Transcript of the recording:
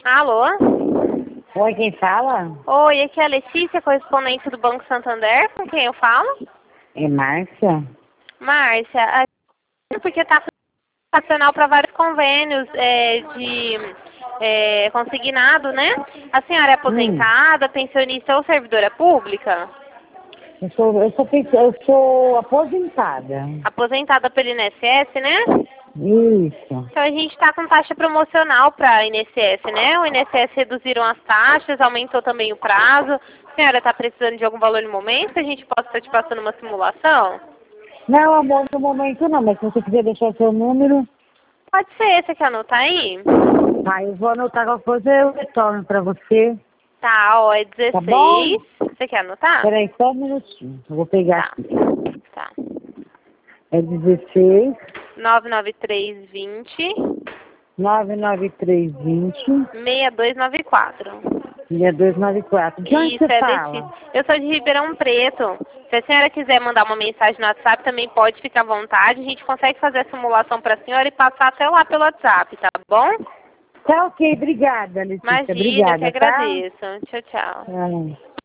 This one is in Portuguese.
Alô? Oi, quem fala? Oi, aqui é a Letícia, correspondente do Banco Santander. Com quem eu falo? É Márcia? Márcia, porque está nacional para vários convênios de consignado, né? A senhora é aposentada, pensionista ou servidora pública? Eu sou aposentada. Aposentada pelo INSS, né? Isso. Então a gente está com taxa promocional para INSS, né? O INSS reduziram as taxas, aumentou também o prazo. A senhora está precisando de algum valor no momento que a gente possa estar te passando uma simulação? Não, amor, no momento não, mas se você quiser deixar seu número, Pode ser, você quer anotar aí? tá, eu vou anotar qualquer coisa, eu retorno pra você. Tá, ó, é 16. Tá bom? Você quer anotar? Peraí, só um minutinho. Eu vou pegar Tá, aqui. tá. É 16 99320 99320 6294. 6294. De onde Isso, você é fala? Letícia. Eu sou de Ribeirão Preto. Se a senhora quiser mandar uma mensagem no WhatsApp, também pode ficar à vontade. A gente consegue fazer a simulação para a senhora e passar até lá pelo WhatsApp, tá bom? Tá ok, obrigada, Letícia. Imagina, eu que Obrigada, tá? agradeço. Tchau, tchau. Tá.